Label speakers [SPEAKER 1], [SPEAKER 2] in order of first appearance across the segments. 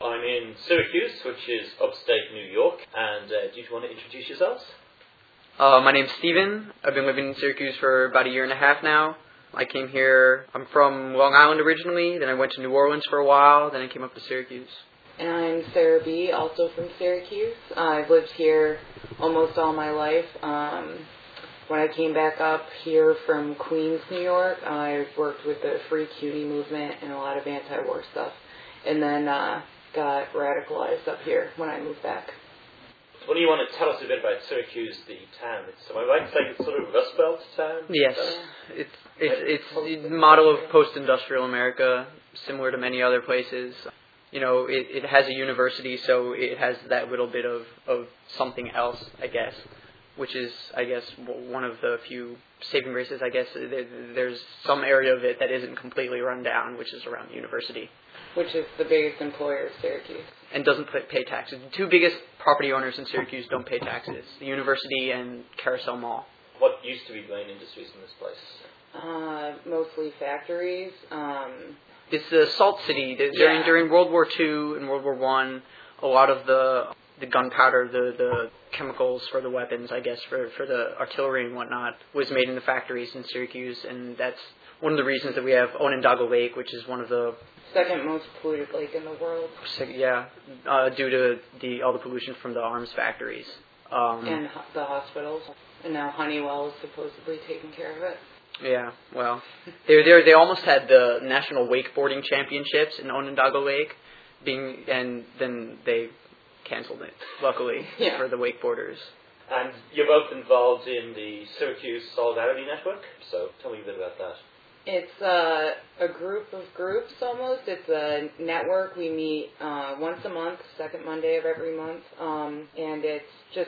[SPEAKER 1] I'm in Syracuse, which is upstate New York, and do you want to introduce yourselves?
[SPEAKER 2] My name's Steven. I've been living in Syracuse for about a year and a half now. I came here, I'm from Long Island originally, then I went to New Orleans for a while, then I came up to Syracuse.
[SPEAKER 3] And I'm Sarah B., also from Syracuse. I've lived here almost all my life. When I came back up here from Queens, New York, I worked with the Free CUNY movement and a lot of anti-war stuff. And then got radicalized up here when I moved back.
[SPEAKER 1] What do you want to tell us a bit about Syracuse, the town? Am I right to say it's sort of a Rust Belt town?
[SPEAKER 2] Yes, it's the model of post-industrial America, similar to many other places. You know, it has a university, so it has that little bit of something else, I guess, which is, I guess, one of the few saving graces, I guess. There's some area of it that isn't completely run down, which is around the university.
[SPEAKER 3] Which is the biggest employer of Syracuse.
[SPEAKER 2] And doesn't pay taxes. The two biggest property owners in Syracuse don't pay taxes. The university and Carousel Mall.
[SPEAKER 1] What used to be the main industries in this place?
[SPEAKER 3] Mostly factories.
[SPEAKER 2] It's a salt city. During World War II and World War I, a lot of the gunpowder, the chemicals for the weapons, I guess, for the artillery and whatnot, was made in the factories in Syracuse, and that's one of the reasons that we have Onondaga Lake, which is one of the
[SPEAKER 3] second most polluted lake in the world.
[SPEAKER 2] Yeah, due to all the pollution from the arms factories.
[SPEAKER 3] And the hospitals. And now Honeywell is supposedly taking care of it.
[SPEAKER 2] Yeah, well, they almost had the national wakeboarding championships in Onondaga Lake, and then they canceled it, luckily, for the wakeboarders.
[SPEAKER 1] And you're both involved in the Syracuse Solidarity Network, so tell me a bit about that.
[SPEAKER 3] It's a group of groups almost. It's a network. We meet once a month, second Monday of every month, and it's just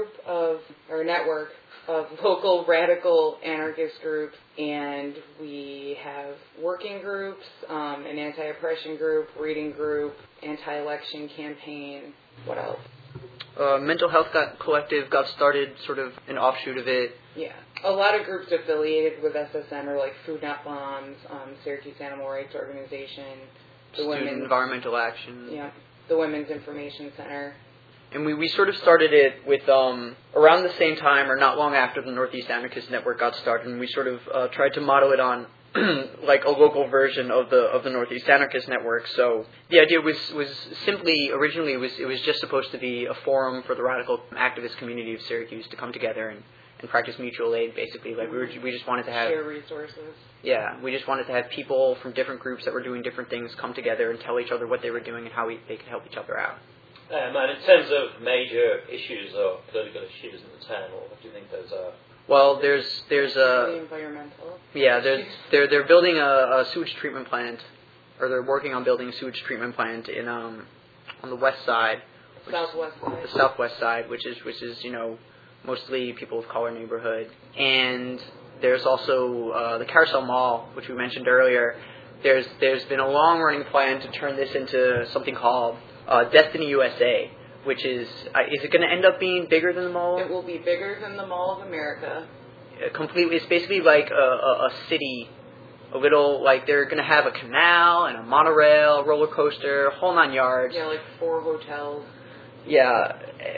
[SPEAKER 3] a network of local radical anarchist groups, and we have working groups, an anti-oppression group, reading group, anti-election campaign. What else?
[SPEAKER 2] Mental Health Collective got started, sort of an offshoot of it.
[SPEAKER 3] Yeah. A lot of groups affiliated with SSN are like Food Not Bombs, Syracuse Animal Rights Organization, the
[SPEAKER 2] Student Environmental Action.
[SPEAKER 3] Yeah. The Women's Information Center.
[SPEAKER 2] And we sort of started it with around the same time or not long after the Northeast Anarchist Network got started, and we sort of tried to model it on like a local version of the Northeast Anarchist Network. So the idea was simply originally it was just supposed to be a forum for the radical activist community of Syracuse to come together and practice mutual aid, basically. Like we just wanted to have
[SPEAKER 3] share resources.
[SPEAKER 2] Yeah, we just wanted to have people from different groups that were doing different things come together and tell each other what they were doing and how they could help each other out.
[SPEAKER 1] And in terms of major issues or political issues in the town, what do you think those are?
[SPEAKER 2] Well, there's
[SPEAKER 3] environmental.
[SPEAKER 2] Yeah, they're building a sewage treatment plant, or they're working on building a sewage treatment plant in on the west side,
[SPEAKER 3] the
[SPEAKER 2] southwest side, which is mostly people of color neighborhood. And there's also the Carousel Mall, which we mentioned earlier. There's been a long running plan to turn this into something called Destiny USA, which is it going to end up being bigger than the mall?
[SPEAKER 3] It will be bigger than the Mall of America.
[SPEAKER 2] Completely. It's basically like a city, a little, like they're going to have a canal and a monorail, roller coaster, whole 9 yards.
[SPEAKER 3] Yeah, like 4 hotels.
[SPEAKER 2] Yeah.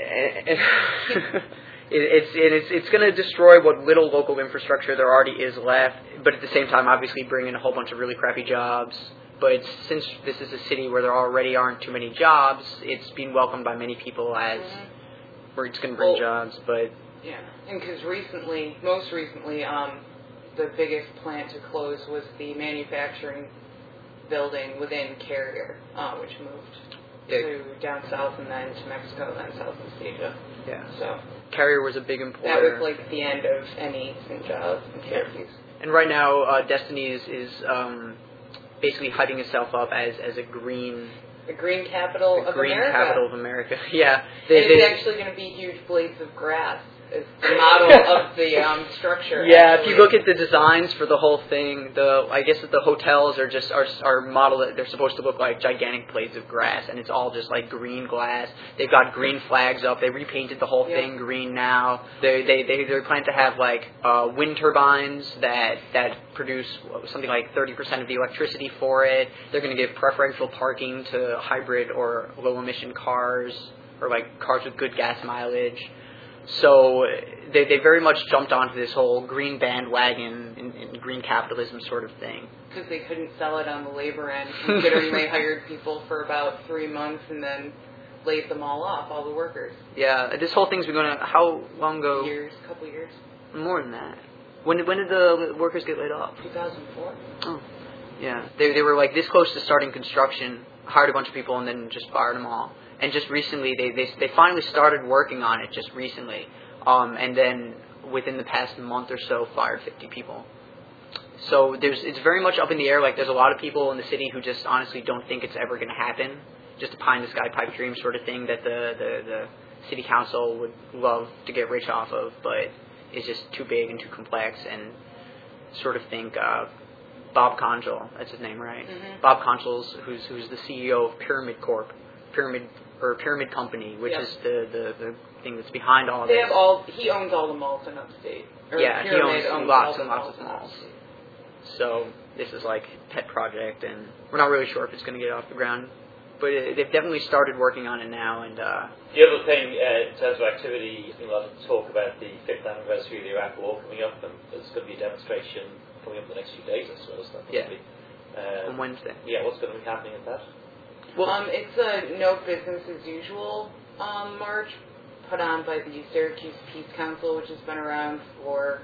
[SPEAKER 2] It's going to destroy what little local infrastructure there already is left, but at the same time, obviously bring in a whole bunch of really crappy jobs. But since this is a city where there already aren't too many jobs, it's been welcomed by many people as where it's going to bring jobs. But
[SPEAKER 3] yeah, and because most recently, the biggest plant to close was the manufacturing building within Carrier, which moved to down south and then to Mexico, then Southeast Asia.
[SPEAKER 2] Yeah.
[SPEAKER 3] So
[SPEAKER 2] Carrier was a big employer.
[SPEAKER 3] That was like the end of any jobs in Syracuse.
[SPEAKER 2] And right now, Destiny is basically hyping itself up as a green
[SPEAKER 3] capital of America.
[SPEAKER 2] Yeah.
[SPEAKER 3] It's actually going to be huge blades of grass is the model of the structure.
[SPEAKER 2] Yeah,
[SPEAKER 3] actually.
[SPEAKER 2] if you look at the designs for the whole thing, I guess that the hotels are modeled. They're supposed to look like gigantic blades of grass, and it's all just like green glass. They've got green flags up. They repainted the whole thing green now. They're planning to have like wind turbines that produce something like 30% of the electricity for it. They're going to give preferential parking to hybrid or low emission cars, or like cars with good gas mileage. So they very much jumped onto this whole green bandwagon in green capitalism sort of thing.
[SPEAKER 3] Because they couldn't sell it on the labor end, considering they hired people for about 3 months and then laid them all off, all the workers.
[SPEAKER 2] Yeah, this whole thing's been going on, how long ago?
[SPEAKER 3] Couple years.
[SPEAKER 2] More than that. When did the workers get laid off?
[SPEAKER 3] 2004.
[SPEAKER 2] Oh, yeah. They were like this close to starting construction, hired a bunch of people, and then just fired them all. And just recently, they finally started working on it just recently. And then within the past month or so, fired 50 people. So it's very much up in the air. Like there's a lot of people in the city who just honestly don't think it's ever going to happen. Just a pie in the sky pipe dream sort of thing that the city council would love to get rich off of, but is just too big and too complex, and sort of think Bob Conchal, that's his name, right? Mm-hmm. Bob Conchal, who's the CEO of Pyramid Pyramid Company, which is the thing that's behind all of this.
[SPEAKER 3] He owns all the malls in upstate.
[SPEAKER 2] Yeah, he owns lots and lots of malls. So this is like a pet project, and we're not really sure if it's going to get off the ground. But they've definitely started working on it now. And
[SPEAKER 1] the other thing, in terms of activity, there's been a lot of talk about the 5th anniversary of the Iraq War coming up, and there's going to be a demonstration coming up in the next few days, I suppose.
[SPEAKER 2] On Wednesday.
[SPEAKER 1] Yeah, what's going to be happening at that?
[SPEAKER 3] Well, it's a no business as usual march put on by the Syracuse Peace Council, which has been around for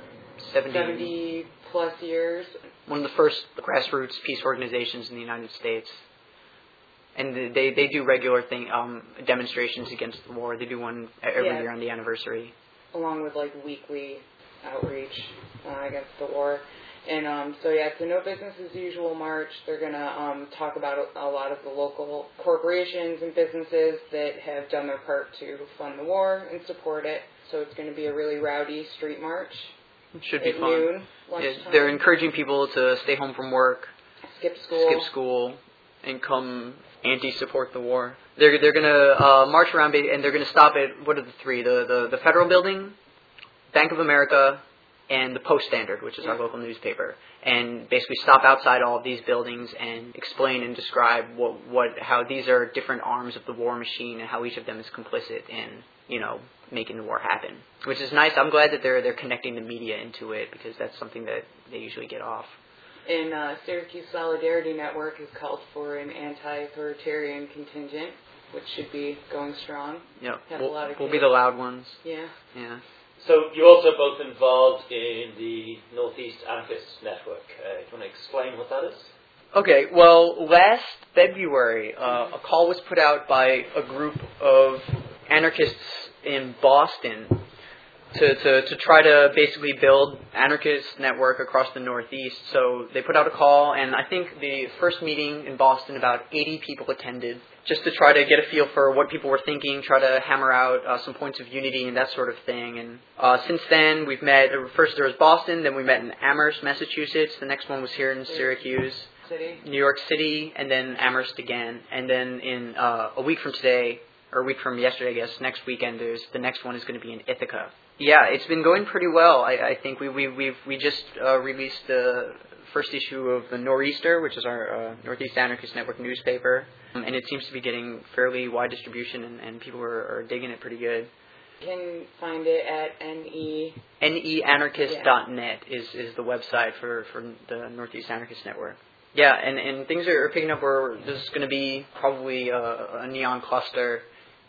[SPEAKER 3] 70 plus years.
[SPEAKER 2] One of the first grassroots peace organizations in the United States. And they do regular demonstrations against the war. They do one every year on the anniversary.
[SPEAKER 3] Along with like weekly outreach against the war. And it's a no business as usual march. They're going to talk about a lot of the local corporations and businesses that have done their part to fund the war and support it. So it's going to be a really rowdy street march.
[SPEAKER 2] It should be
[SPEAKER 3] at
[SPEAKER 2] fun.
[SPEAKER 3] Noon, lunchtime.
[SPEAKER 2] They're encouraging people to stay home from work,
[SPEAKER 3] skip school, and come anti-support the war. They're going to
[SPEAKER 2] march around, and they're going to stop at, what are the three? The Federal Building, Bank of America, and the Post-Standard, which is our local newspaper, and basically stop outside all of these buildings and explain and describe how these are different arms of the war machine and how each of them is complicit in, making the war happen. Which is nice. I'm glad that they're connecting the media into it, because that's something that they usually get off.
[SPEAKER 3] And Syracuse Solidarity Network has called for an anti-authoritarian contingent, which should be going strong.
[SPEAKER 2] Yeah, we'll be the loud ones.
[SPEAKER 3] Yeah.
[SPEAKER 1] So you're also both involved in the Northeast Anarchist Network. Do you want to explain what that is?
[SPEAKER 2] Okay, well, last February, a call was put out by a group of anarchists in Boston to try to basically build anarchist network across the Northeast. So they put out a call, and I think the first meeting in Boston, about 80 people attended, just to try to get a feel for what people were thinking, try to hammer out some points of unity and that sort of thing. And since then, we've met, first there was Boston, then we met in Amherst, Massachusetts. The next one was here in Syracuse, New York City, and then Amherst again. And then in a week from today, or a week from yesterday, I guess, next weekend, the next one is going to be in Ithaca. Yeah, it's been going pretty well. I think we just released the first issue of the Nor'easter, which is our Northeast Anarchist Network newspaper, and it seems to be getting fairly wide distribution, and people are digging it pretty good.
[SPEAKER 3] You can find it at
[SPEAKER 2] neanarchist.net is the website for the Northeast Anarchist Network. Yeah, and things are picking up. There's going to be probably a neon cluster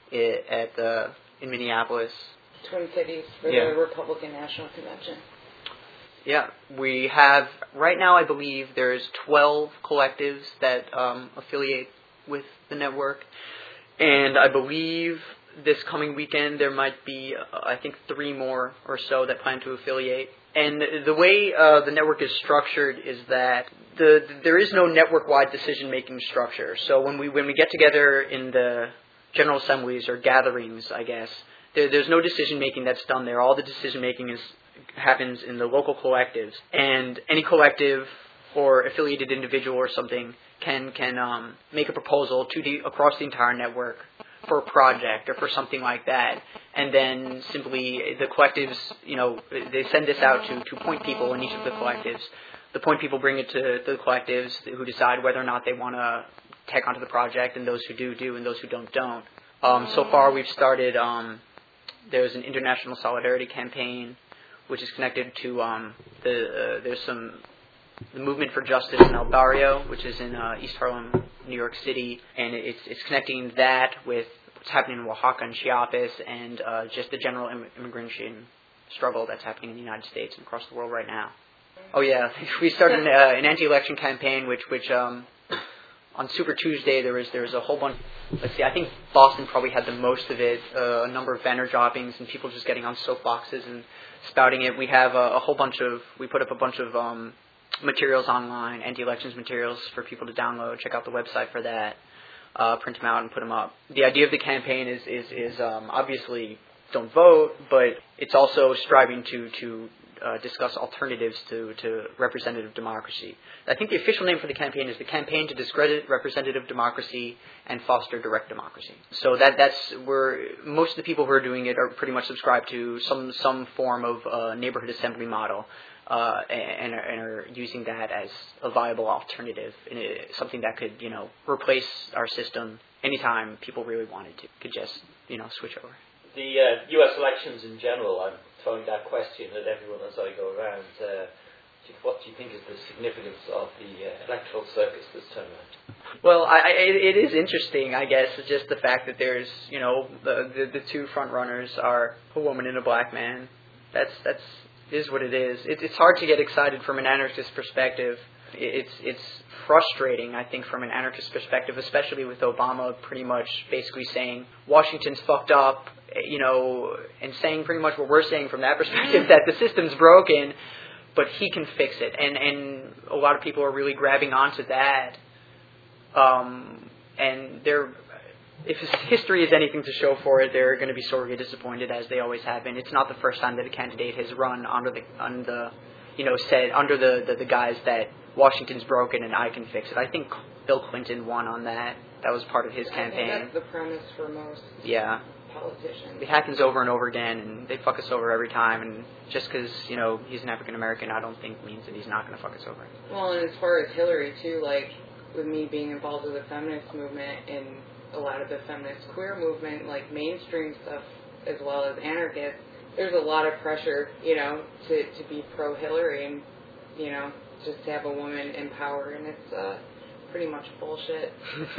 [SPEAKER 2] in Minneapolis.
[SPEAKER 3] Twin Cities for the Republican National Convention.
[SPEAKER 2] Yeah, we have, right now I believe there's 12 collectives that affiliate with the network, and I believe this coming weekend there might be, I think, 3 more or so that plan to affiliate. And the way the network is structured is that there is no network-wide decision-making structure. So when we get together in the general assemblies or gatherings, I guess, there's no decision making that's done there. All the decision making happens in the local collectives, and any collective or affiliated individual or something can make a proposal across the entire network for a project or for something like that, and then simply the collectives, they send this out to point people in each of the collectives. The point people bring it to the collectives who decide whether or not they want to tag onto the project, and those who do, and those who don't. So far, we've started. There's an international solidarity campaign, which is connected to there's the Movement for Justice in El Barrio, which is in East Harlem, New York City, and it's connecting that with what's happening in Oaxaca and Chiapas, and just the general immigration struggle that's happening in the United States and across the world right now. Oh yeah, we started an anti-election campaign, which on Super Tuesday there was a whole bunch. Let's see, I think Boston probably had the most of it. A number of banner droppings and people just getting on soapboxes and spouting it. We have we put up a bunch of materials online, anti-elections materials for people to download. Check out the website for that. Print them out and put them up. The idea of the campaign is obviously don't vote, but it's also striving to discuss alternatives to representative democracy. I think the official name for the campaign is the Campaign to Discredit Representative Democracy and Foster Direct Democracy. So that's where most of the people who are doing it are pretty much subscribed to some form of neighborhood assembly model, and are using that as a viable alternative, something that could replace our system anytime people really wanted to. Could just switch over.
[SPEAKER 1] The U.S. elections in general, I'm throwing that question at everyone as I go around. What do you think is the significance of the electoral circus this time around?
[SPEAKER 2] Well, it is interesting, I guess, just the fact that there's, the two front runners are a woman and a black man. That's is what it is. It's hard to get excited from an anarchist perspective. It's frustrating, I think, from an anarchist perspective, especially with Obama pretty much basically saying Washington's fucked up, and saying pretty much what we're saying from that perspective, that the system's broken, but he can fix it. And a lot of people are really grabbing onto that. And if history is anything to show for it, they're going to be sorely disappointed, as they always have been. It's not the first time that a candidate has run said under the guise that Washington's broken and I can fix it. I think Bill Clinton won on that. That was part of his campaign.
[SPEAKER 3] I think that's the premise for most politicians.
[SPEAKER 2] It happens over and over again, and they fuck us over every time. And just because he's an African American, I don't think means that he's not going to fuck us over.
[SPEAKER 3] Well, and as far as Hillary too, like with me being involved with the feminist movement and a lot of the feminist queer movement, like mainstream stuff as well as anarchists, there's a lot of pressure, to be pro Hillary and just to have a woman in power, and it's pretty much bullshit.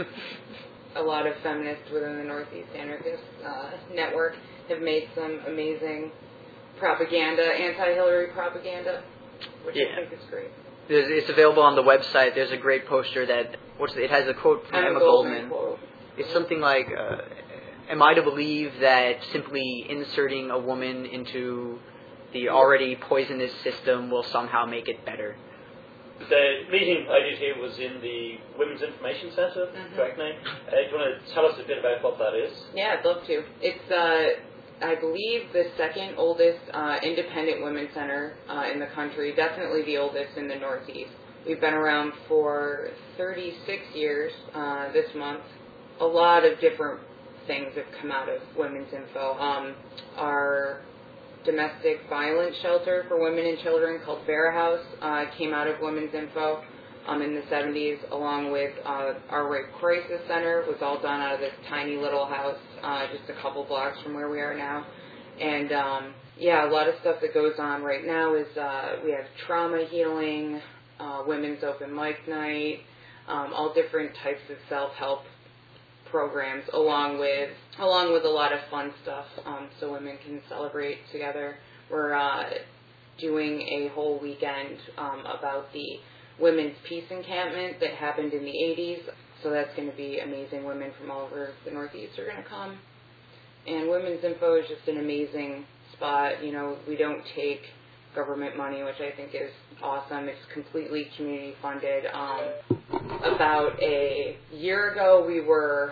[SPEAKER 3] A lot of feminists within the Northeast Anarchist Network have made some amazing propaganda, anti-Hillary propaganda, which I think is great.
[SPEAKER 2] It's available on the website. There's a great poster it has a quote from Emma Goldman.
[SPEAKER 3] Quote.
[SPEAKER 2] It's something like, am I to believe that simply inserting a woman into the already poisonous system will somehow make it better?
[SPEAKER 1] The meeting I did here was in the Women's Information Centre, correct name? Do you want to tell us a bit about what that is?
[SPEAKER 3] Yeah, I'd love to. It's, I believe, the second oldest independent women's center in the country, definitely the oldest in the Northeast. We've been around for 36 years this month. A lot of different things have come out of Women's Info. Our domestic violence shelter for women and children called Vera House came out of Women's Info in the 70s, along with our Rape Crisis Center was all done out of this tiny little house just a couple blocks from where we are now. And a lot of stuff that goes on right now is we have trauma healing, women's open mic night, all different types of self-help programs, along with a lot of fun stuff, so women can celebrate together. We're doing a whole weekend about the Women's Peace Encampment that happened in the 80s, so that's going to be amazing. Women from all over the Northeast are going to come. And Women's Info is just an amazing spot. We don't take government money, which I think is awesome. It's completely community funded. About a year ago, we were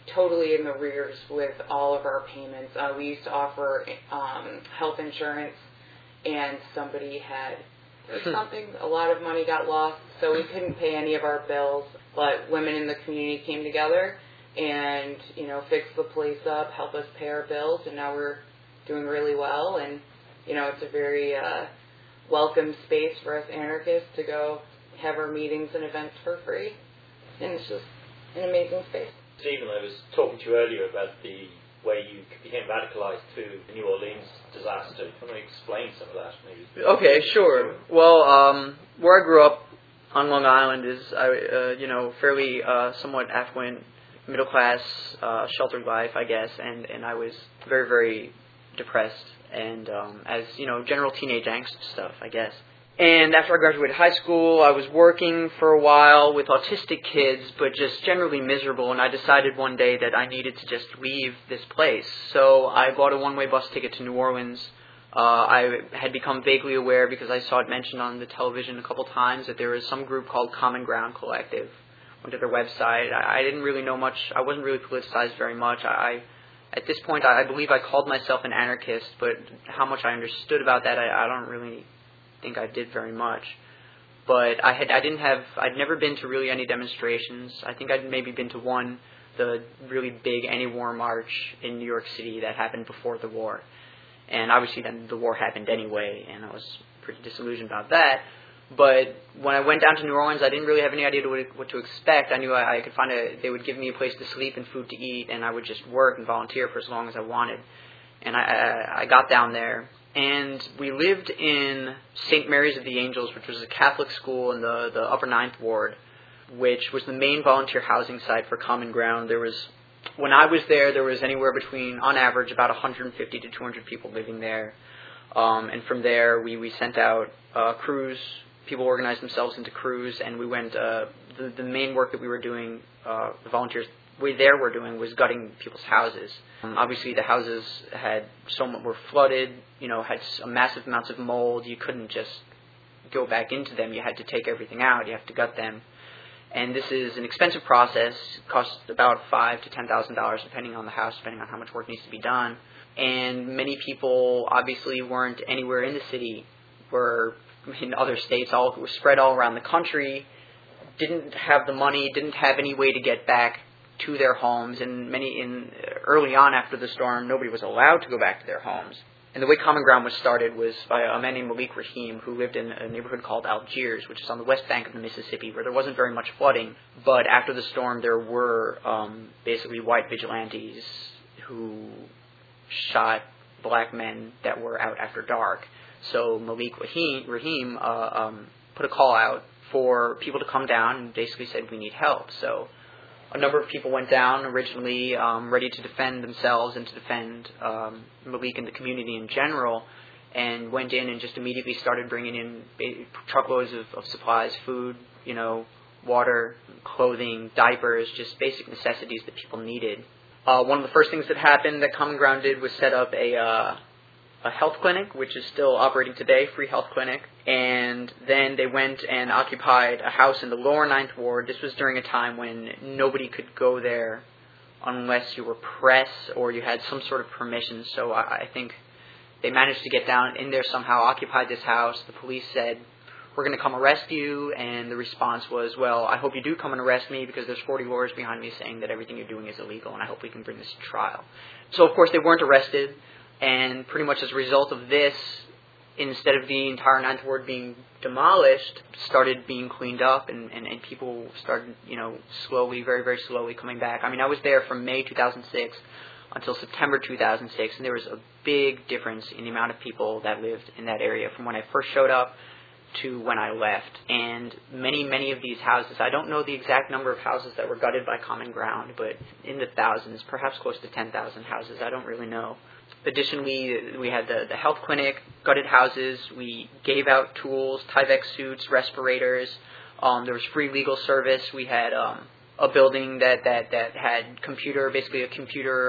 [SPEAKER 3] totally in the rears with all of our payments. We used to offer health insurance, and somebody had something, a lot of money got lost, so we couldn't pay any of our bills. But women in the community came together and, fixed the place up, helped us pay our bills, and now we're doing really well. And, it's a very welcome space for us anarchists to go have our meetings and events for free. And it's just an amazing space.
[SPEAKER 1] Stephen, I was talking to you earlier about the way you became radicalized through the New Orleans disaster. Can you explain some of that, maybe?
[SPEAKER 2] Okay, sure. Well, where I grew up on Long Island is, fairly somewhat affluent, middle class, sheltered life, I guess, and I was very, very depressed, and as general teenage angst stuff, I guess. And after I graduated high school, I was working for a while with autistic kids, but just generally miserable, and I decided one day that I needed to just leave this place. So I bought a one-way bus ticket to New Orleans. I had become vaguely aware, because I saw it mentioned on the television a couple times, that there was some group called Common Ground Collective. Went to their website. I didn't really know much. I wasn't really politicized very much. At this point, I believe I called myself an anarchist, but how much I understood about that, I don't really think I did very much. But I'd never been to really any demonstrations. I think I'd maybe been to one, the really big anti-war march in New York City that happened before the war. And obviously then the war happened anyway, and I was pretty disillusioned about that. But when I went down to New Orleans, I didn't really have any idea what to expect. I knew I could they would give me a place to sleep and food to eat, and I would just work and volunteer for as long as I wanted. And I got down there, and we lived in St. Mary's of the Angels, which was a Catholic school in the Upper Ninth Ward, which was the main volunteer housing site for Common Ground. When I was there was anywhere between, on average, about 150 to 200 people living there. And from there, we sent out crews. People organized themselves into crews, and we went, the main work that we were doing, the volunteers were doing, was gutting people's houses. Obviously, the houses were flooded, had massive amounts of mold. You couldn't just go back into them. You had to take everything out. You have to gut them. And this is an expensive process. It costs about $5,000 to $10,000, depending on the house, depending on how much work needs to be done. And many people obviously weren't anywhere in the city, were in other states, were spread all around the country, didn't have the money, didn't have any way to get back to their homes, and early on after the storm, nobody was allowed to go back to their homes. And the way Common Ground was started was by a man named Malik Rahim, who lived in a neighborhood called Algiers, which is on the west bank of the Mississippi, where there wasn't very much flooding. But after the storm, there were basically white vigilantes who shot black men that were out after dark. So Malik Rahim put a call out for people to come down and basically said, we need help. So a number of people went down originally ready to defend themselves and to defend Malik and the community in general, and went in and just immediately started bringing in truckloads of supplies, food, water, clothing, diapers, just basic necessities that people needed. One of the first things that happened that Common Ground did was set up a health clinic, which is still operating today, free health clinic. And then they went and occupied a house in the lower Ninth Ward. This was during a time when nobody could go there unless you were press or you had some sort of permission. So I think they managed to get down in there somehow, occupied this house. The police said, we're going to come arrest you. And the response was, well, I hope you do come and arrest me, because there's 40 lawyers behind me saying that everything you're doing is illegal, and I hope we can bring this to trial. So, of course, they weren't arrested. And pretty much as a result of this, instead of the entire Ninth Ward being demolished, started being cleaned up, and people started, slowly, very, very slowly coming back. I mean, I was there from May 2006 until September 2006, and there was a big difference in the amount of people that lived in that area from when I first showed up to when I left. And many, many of these houses, I don't know the exact number of houses that were gutted by Common Ground, but in the thousands, perhaps close to 10,000 houses, I don't really know. Additionally, we had the health clinic, gutted houses. We gave out tools, Tyvek suits, respirators. There was free legal service. We had a building that had basically a computer.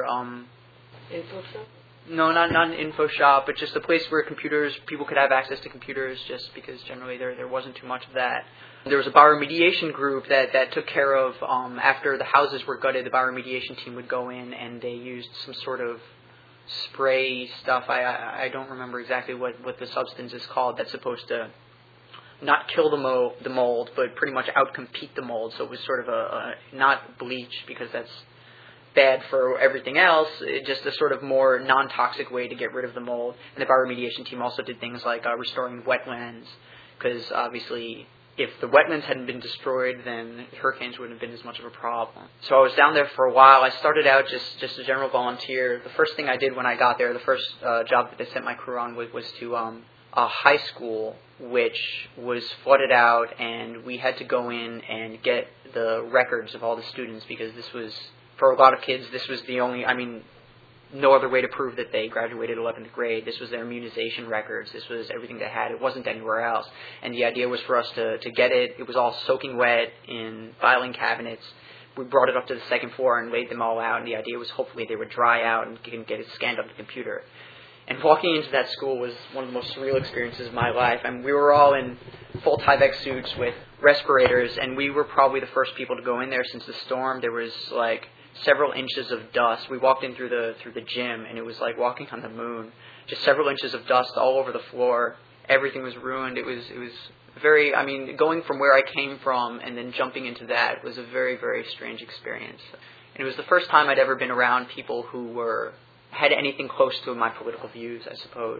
[SPEAKER 3] Info shop?
[SPEAKER 2] No, not an info shop, but just a place where people could have access to computers, just because generally there wasn't too much of that. There was a bioremediation group that took care of, after the houses were gutted, the bioremediation team would go in and they used some sort of spray stuff. I don't remember exactly what the substance is called that's supposed to not kill the mold, but pretty much outcompete the mold. So it was sort of a not bleach, because that's bad for everything else, just a sort of more non-toxic way to get rid of the mold. And the bioremediation team also did things like restoring wetlands, because obviously if the wetlands hadn't been destroyed, then hurricanes wouldn't have been as much of a problem. So I was down there for a while. I started out just a general volunteer. The first thing I did when I got there, the first job that they sent my crew on was to a high school, which was flooded out, and we had to go in and get the records of all the students, because this was, for a lot of kids, this was the only, no other way to prove that they graduated 11th grade. This was their immunization records. This was everything they had. It wasn't anywhere else. And the idea was for us to get it. It was all soaking wet in filing cabinets. We brought it up to the second floor and laid them all out, and the idea was hopefully they would dry out and get it scanned on the computer. And walking into that school was one of the most surreal experiences of my life. We were all in full Tyvek suits with respirators, and we were probably the first people to go in there since the storm. There was several inches of dust. We walked in through the gym, and it was like walking on the moon. Just several inches of dust all over the floor. Everything was ruined. It was very, going from where I came from and then jumping into that was a very, very strange experience. And it was the first time I'd ever been around people who had anything close to my political views, I suppose.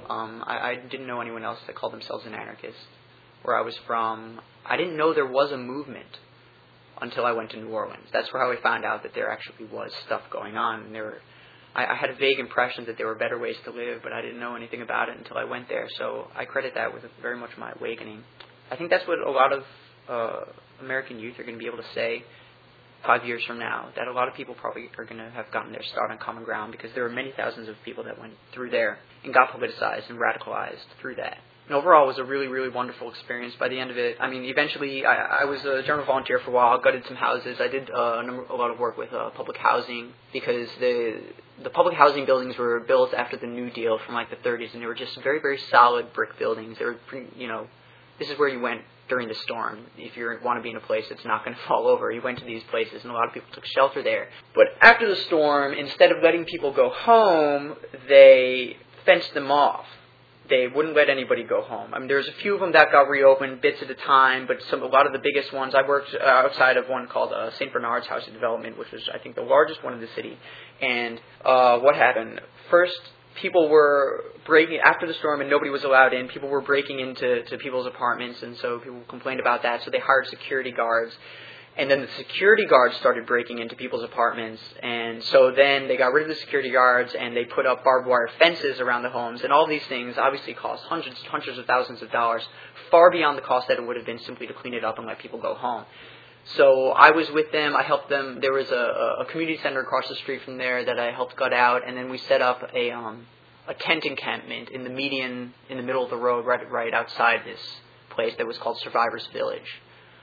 [SPEAKER 2] I didn't know anyone else that called themselves an anarchist. Where I was from, I didn't know there was a movement until I went to New Orleans. That's how I found out that there actually was stuff going on. And I had a vague impression that there were better ways to live, but I didn't know anything about it until I went there. So I credit that with very much my awakening. I think that's what a lot of American youth are going to be able to say 5 years from now, that a lot of people probably are going to have gotten their start on common ground, because there were many thousands of people that went through there and got politicized and radicalized through that. And overall, it was a really, really wonderful experience. By the end of it, eventually, I was a general volunteer for a while, gutted some houses. I did a lot of work with public housing, because the public housing buildings were built after the New Deal from the 30s, and they were just very, very solid brick buildings. They were, this is where you went during the storm. If you want to be in a place that's not going to fall over, you went to these places, and a lot of people took shelter there. But after the storm, instead of letting people go home, they fenced them off. They wouldn't let anybody go home. There's a few of them that got reopened, bits at a time, but a lot of the biggest ones, I worked outside of one called St. Bernard's Housing Development, which was, I think, the largest one in the city. And what happened? First, people were breaking, after the storm and nobody was allowed in, people were breaking into people's apartments, and so people complained about that, so they hired security guards. And then the security guards started breaking into people's apartments, and so then they got rid of the security guards, and they put up barbed wire fences around the homes, and all these things obviously cost hundreds of thousands of dollars, far beyond the cost that it would have been simply to clean it up and let people go home. So I was with them, I helped them. There was a community center across the street from there that I helped gut out, and then we set up a tent encampment in the median, in the middle of the road, right outside this place that was called Survivors Village.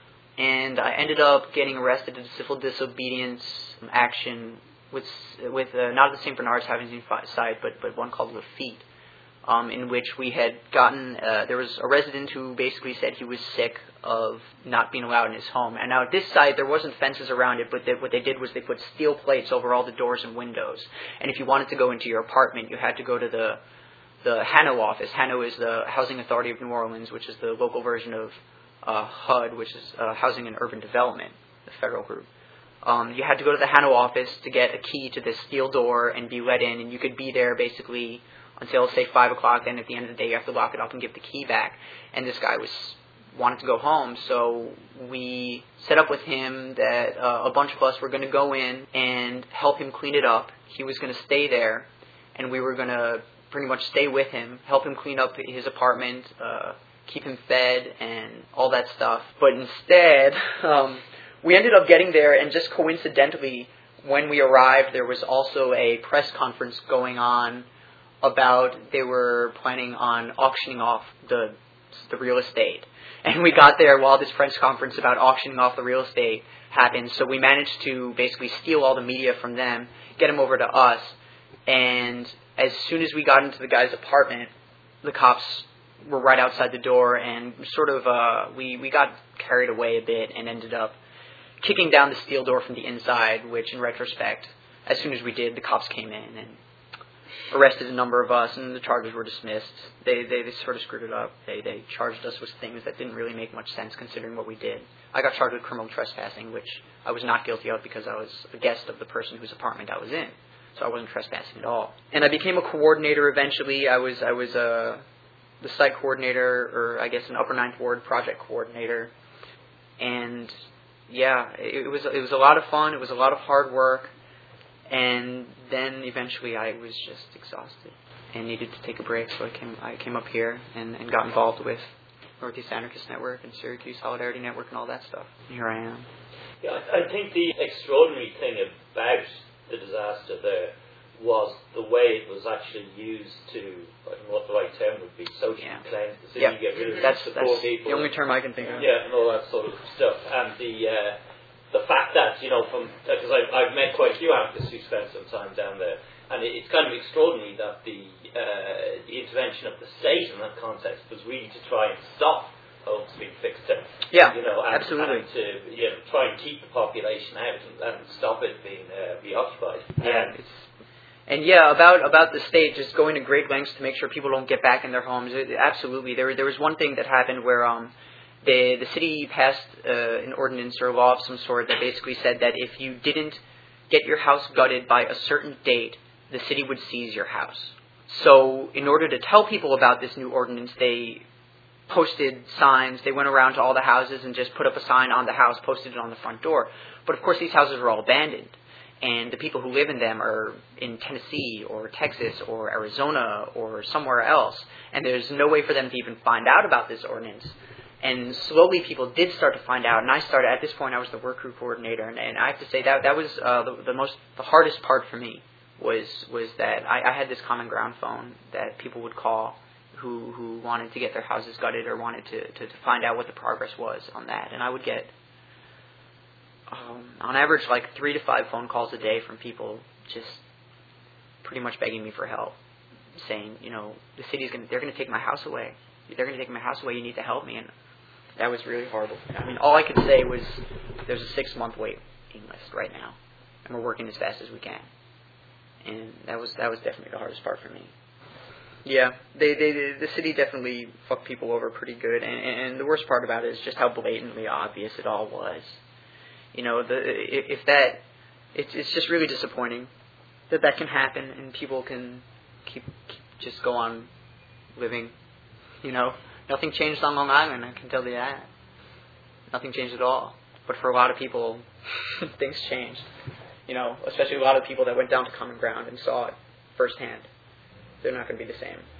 [SPEAKER 2] And I ended up getting arrested in a civil disobedience action with not the St. Bernard's housing site, but one called Lafitte, in which we had gotten, there was a resident who basically said he was sick of not being allowed in his home. And now at this site, there wasn't fences around it, but what they did was they put steel plates over all the doors and windows. And if you wanted to go into your apartment, you had to go to the HANO office. HANO is the Housing Authority of New Orleans, which is the local version of HUD, which is Housing and Urban Development, the federal group. You had to go to the HANO office to get a key to this steel door and be let in, and you could be there basically until, say, 5 o'clock. Then at the end of the day, you have to lock it up and give the key back. And this guy wanted to go home, so we set up with him that a bunch of us were going to go in and help him clean it up. He was going to stay there, and we were going to pretty much stay with him, help him clean up his apartment, keep him fed, and all that stuff. But instead, we ended up getting there, and just coincidentally, when we arrived, there was also a press conference going on about they were planning on auctioning off the real estate. And we got there while this press conference about auctioning off the real estate happened, so we managed to basically steal all the media from them, get them over to us, and as soon as we got into the guy's apartment, the cops were right outside the door, and sort of we got carried away a bit and ended up kicking down the steel door from the inside, which in retrospect, as soon as we did, the cops came in and arrested a number of us, and the charges were dismissed. They sort of screwed it up. They charged us with things that didn't really make much sense considering what we did. I got charged with criminal trespassing, which I was not guilty of because I was a guest of the person whose apartment I was in. So I wasn't trespassing at all. And I became a coordinator eventually. I was the site coordinator, or I guess an Upper Ninth Ward project coordinator. And yeah, it was a lot of fun. It was a lot of hard work. And then eventually I was just exhausted and needed to take a break. So I came up here and got involved with Northeast Anarchist Network and Syracuse Solidarity Network and all that stuff. And here I am.
[SPEAKER 1] Yeah, I think the extraordinary thing about the disaster there was the way it was actually used to, I don't know what the right term would be, socially cleanse the city, get rid of the poor people.
[SPEAKER 2] The only term I can think of.
[SPEAKER 1] Yeah, and all that sort of stuff. And the fact that, because I've met quite a few anarchists who spent some time down there, and it's kind of extraordinary that the intervention of the state in that context was really to try and stop homes being fixed up.
[SPEAKER 2] Yeah,
[SPEAKER 1] and,
[SPEAKER 2] absolutely.
[SPEAKER 1] And to try and keep the population out and stop it being reoccupied.
[SPEAKER 2] And about the state just going to great lengths to make sure people don't get back in their homes. Absolutely, there was one thing that happened where the city passed an ordinance or a law of some sort that basically said that if you didn't get your house gutted by a certain date, the city would seize your house. So in order to tell people about this new ordinance, they posted signs. They went around to all the houses and just put up a sign on the house, posted it on the front door. But of course these houses are all abandoned. And the people who live in them are in Tennessee or Texas or Arizona or somewhere else. And there's no way for them to even find out about this ordinance. And slowly people did start to find out. And at this point I was the work group coordinator. And I have to say that was the hardest part for me was that I had this common ground phone that people would call who wanted to get their houses gutted or wanted to find out what the progress was on that. And I would get, on average, like 3 to 5 phone calls a day from people just pretty much begging me for help, saying, the city's they're going to take my house away. They're going to take my house away. You need to help me. And that was really horrible. I mean, all I could say was there's a 6-month waiting list right now, and we're working as fast as we can. And that was definitely the hardest part for me. Yeah, the city definitely fucked people over pretty good, and the worst part about it is just how blatantly obvious it all was. It's just really disappointing that can happen, and people can keep just go on living. Nothing changed on Long Island, I can tell you that. Nothing changed at all. But for a lot of people, things changed. Especially a lot of people that went down to Common Ground and saw it firsthand. They're not going to be the same.